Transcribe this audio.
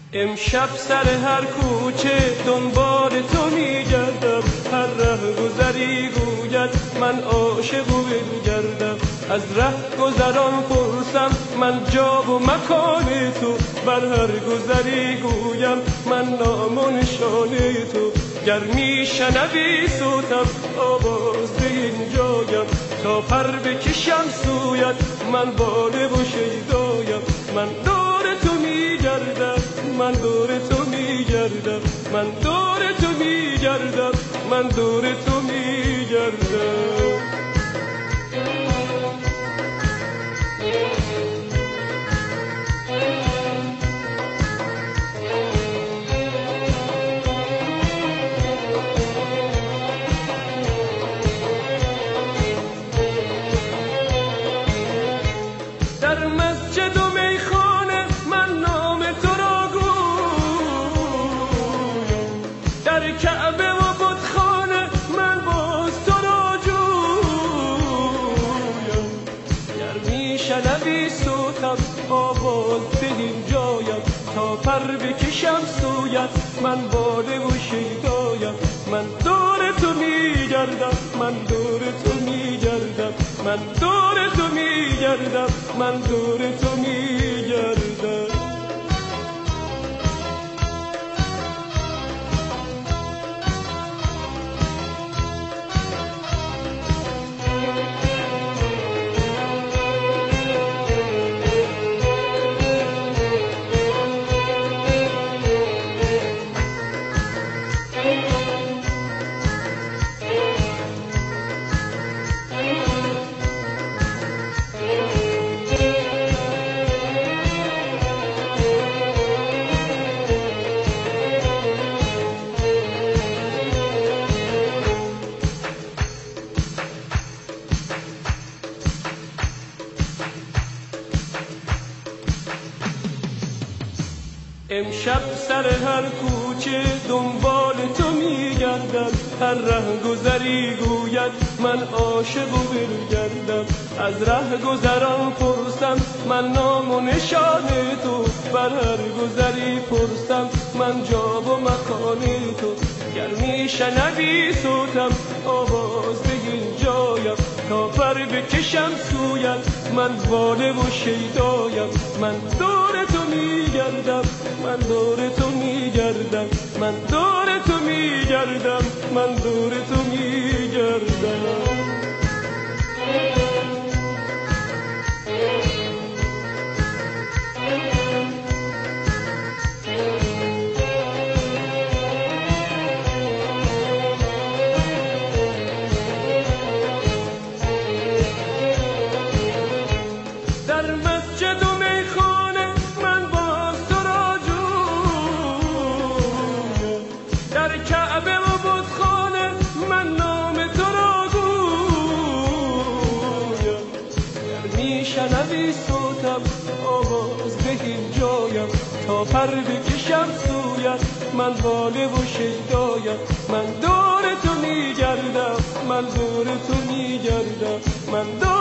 امشب سر هر کوچه دنبال تو میگردم، هر ره گذری گوید من عاشق و بگردم. از ره گذران پرسم من جا و مکان تو، بر هر گذری گویم من نام و نشان تو. گر میشنوی صوتم آواز به این جایم، تا پر بکشم سویت من باله و شیدایم. من دور تو میگردم، من دور تو میگردم، من دور تو میگردم، من دور تو میگردم. در مسجد و میخانه من نام تو را گویم، در کعبه و بتخانه من باز تو را جویم. گر میشنوی صوتم آواز به این جایم، تا پر بکشم سویت من باله و شیدایم. من دور تو میگردم، من دور تو میگردم، من دور تو میگردم، من دور تو میگردم. امشب سر هر کوچه دنبال تو میگردم، هر ره گذری گوید من عاشق و بگردم. از ره گذران پرسم من نام و نشان تو، بر هر گذری پرسم من جا و مکان تو. گر میشنوی صوتم آواز به این جایم، تا پر بکشم سویت من واله و شیدایم. من دور تو میگردم، من دور تو میگردم، من دور تو میگردم، من دور تو میگردم. در مسجد و میخانه من باز تو را جویم، در کعبه و بتخانه من نام تو را گویم. گر میشنوی صوتم آواز به این جایم، تا پر بکشم سویت من واله و شیدایم. من دور تو میگردم، من دور تو میگردم، من دور